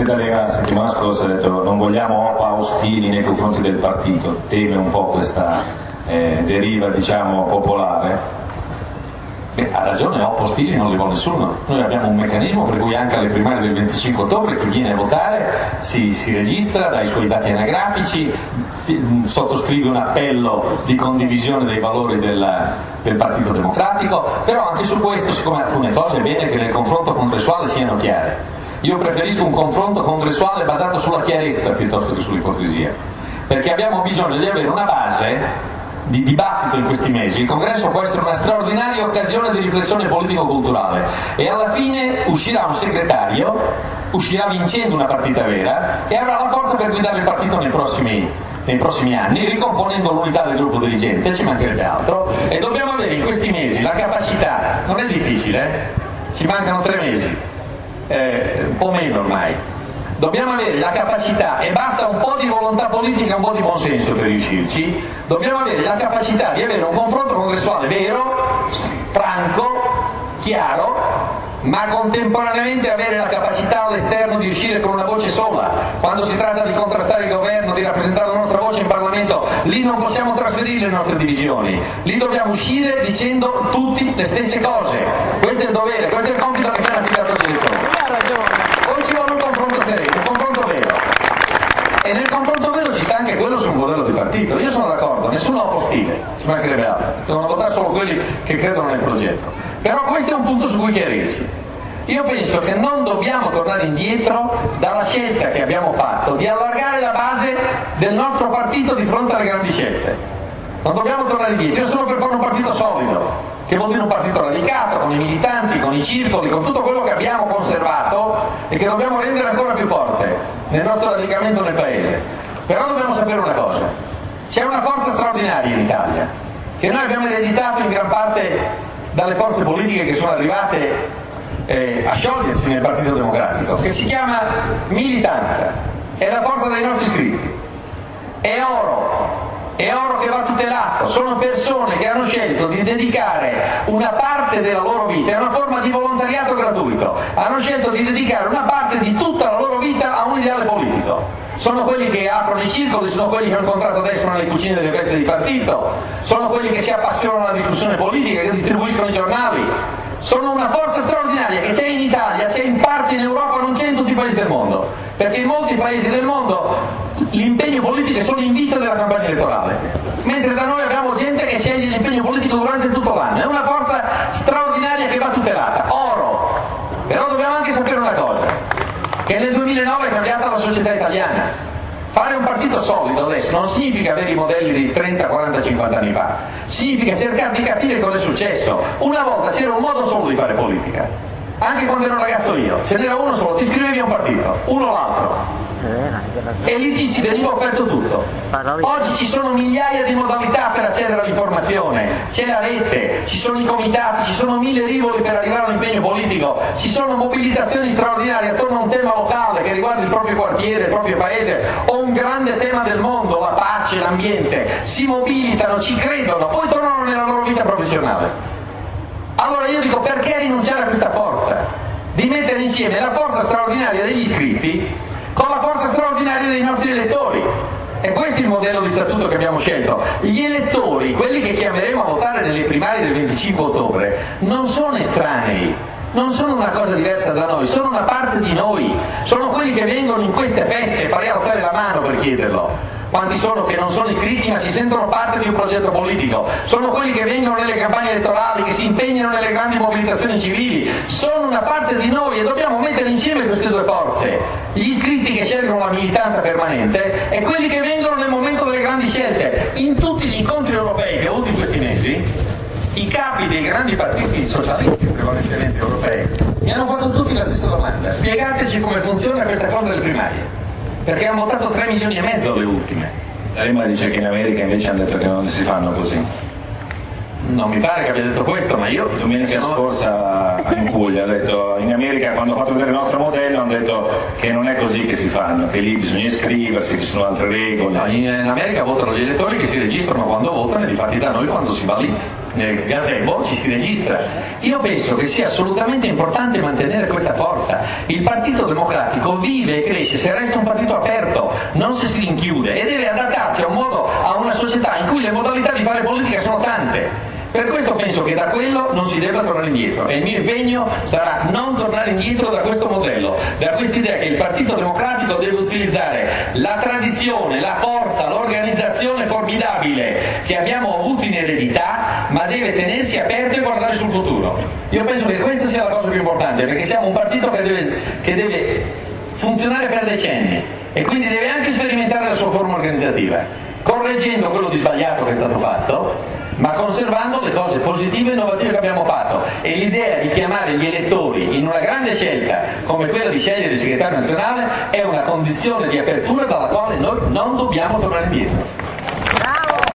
Forza Italia la settimana scorsa ha detto non vogliamo ostili nei confronti del partito, teme un po' questa deriva, diciamo, popolare. Ha ragione, OPA ostili non li vuole nessuno. Noi abbiamo un meccanismo per cui anche alle primarie del 25 ottobre chi viene a votare si registra, dà i suoi dati anagrafici, sottoscrive un appello di condivisione dei valori del Partito Democratico, però anche su questo, siccome alcune cose è bene che nel confronto congressuale siano chiare. Io preferisco un confronto congressuale basato sulla chiarezza piuttosto che sull'ipocrisia, perché abbiamo bisogno di avere una base di dibattito in questi mesi. Il congresso può essere una straordinaria occasione di riflessione politico-culturale e alla fine uscirà un segretario, uscirà vincendo una partita vera e avrà la forza per guidare il partito nei prossimi anni, ricomponendo l'unità del gruppo dirigente, ci mancherebbe altro, e dobbiamo avere in questi mesi la capacità, non è difficile, ci mancano 3 mesi, un po' meno ormai. Dobbiamo avere la capacità, e basta un po' di volontà politica e un po' di buonsenso per riuscirci, dobbiamo avere la capacità di avere un confronto congressuale vero, franco, chiaro, ma contemporaneamente avere la capacità all'esterno di uscire con una voce sola. Quando si tratta di contrastare il governo, di rappresentare la nostra voce in Parlamento, lì non possiamo trasferire le nostre divisioni, lì dobbiamo uscire dicendo tutti le stesse cose. Questo è il dovere, questo è il compito che ci hanno affidato gli elettori. Poi ci vuole un confronto sereno, un confronto vero. E nel confronto vero ci sta anche quello su un modello di partito. Io sono d'accordo, nessuno ha ostile, ci mancherebbe altro, devono votare solo quelli che credono nel progetto. Però questo è un punto su cui chiarirci. Io penso che non dobbiamo tornare indietro dalla scelta che abbiamo fatto di allargare la base del nostro partito di fronte alle grandi scelte. Non dobbiamo tornare indietro. Io sono per fare un partito solido, che vuol dire un partito radicato, con i militanti, con i circoli, con tutto quello che abbiamo conservato e che dobbiamo rendere ancora più forte nel nostro radicamento nel Paese. Però dobbiamo sapere una cosa: c'è una forza straordinaria in Italia, che noi abbiamo ereditato in gran parte dalle forze politiche che sono arrivate a sciogliersi nel Partito Democratico, che si chiama militanza, è la forza dei nostri iscritti, è oro che va tutelato, sono persone che hanno scelto di dedicare una parte della loro vita, è una forma di volontariato gratuito, hanno scelto di dedicare una parte di tutta la loro vita a un ideale politico. Sono quelli che aprono i circoli, sono quelli che ho incontrato adesso nelle cucine delle feste di partito, sono quelli che si appassionano alla discussione politica, che distribuiscono i giornali. Sono una forza straordinaria che c'è in Italia, c'è in parte in Europa, non c'è in tutti i paesi del mondo, perché in molti paesi del mondo l'impegno politico è solo in vista della campagna elettorale, mentre da noi abbiamo gente che sceglie l'impegno politico durante tutto l'anno. È una forza straordinaria che va tutelata, oro. Però dobbiamo anche sapere una cosa, che nel 2009 è cambiata la società italiana. Fare un partito solido adesso non significa avere i modelli di 30, 40, 50 anni fa, significa cercare di capire cosa è successo. Una volta c'era un modo solo di fare politica, anche quando ero ragazzo io, ce n'era uno solo, ti iscrivevi a un partito, uno o l'altro, e lì ti si veniva offerto tutto. Oggi ci sono migliaia di modalità per accedere all'informazione, c'è la rete, ci sono i comitati, ci sono 1000 rivoli per arrivare all'impegno politico, ci sono mobilitazioni straordinarie attorno a un tema locale che riguarda il proprio quartiere, il proprio paese o un grande tema del mondo, la pace, l'ambiente, si mobilitano, ci credono, poi tornano nella loro vita professionale. Allora io dico, perché rinunciare a questa forza? Di mettere insieme la forza straordinaria degli iscritti con la forza straordinaria dei nostri elettori. E questo è il modello di statuto che abbiamo scelto. Gli elettori, quelli che chiameremo a votare nelle primarie del 25 ottobre, non sono estranei, non sono una cosa diversa da noi, sono una parte di noi, sono quelli che vengono in queste feste, farei alzare la mano per chiederlo. Quanti sono che non sono iscritti ma si sentono parte di un progetto politico? Sono quelli che vengono nelle campagne elettorali, che si impegnano nelle grandi mobilitazioni civili, sono una parte di noi e dobbiamo mettere insieme queste due forze, gli iscritti che scelgono la militanza permanente e quelli che vengono nel momento delle grandi scelte. In tutti gli incontri europei che ho avuto in questi mesi, i capi dei grandi partiti socialisti prevalentemente europei mi hanno fatto tutti la stessa domanda: spiegateci come funziona questa cosa delle primarie, perché hanno votato 3,5 milioni alle ultime. Lei dice che in America invece hanno detto che non si fanno così. Non mi pare che abbia detto questo, ma io domenica scorsa in Puglia ha detto, in America quando ho fatto vedere il nostro modello hanno detto che non è così che si fanno, che lì bisogna iscriversi, che ci sono altre regole. No, in America votano gli elettori che si registrano quando votano e difatti da noi quando si va lì nel gazebo ci si registra. Io penso che sia assolutamente importante mantenere questa forza. Il Partito Democratico vive e cresce se resta un partito aperto, non se si rinchiude, e deve adattarsi a una società in cui le modalità di fare politica sono tante. Per questo penso che da quello non si debba tornare indietro, e il mio impegno sarà non tornare indietro da questo modello, da questa idea che il Partito Democratico deve utilizzare la tradizione, la forza, l'organizzazione formidabile che abbiamo avuto in eredità, ma deve tenersi aperto e guardare sul futuro. Io penso che questa sia la cosa più importante, perché siamo un partito che deve funzionare per decenni e quindi deve anche sperimentare la sua forma organizzativa, correggendo quello di sbagliato che è stato fatto, ma conservando le cose positive e innovative che abbiamo fatto. E l'idea di chiamare gli elettori in una grande scelta come quella di scegliere il segretario nazionale è una condizione di apertura dalla quale noi non dobbiamo tornare indietro.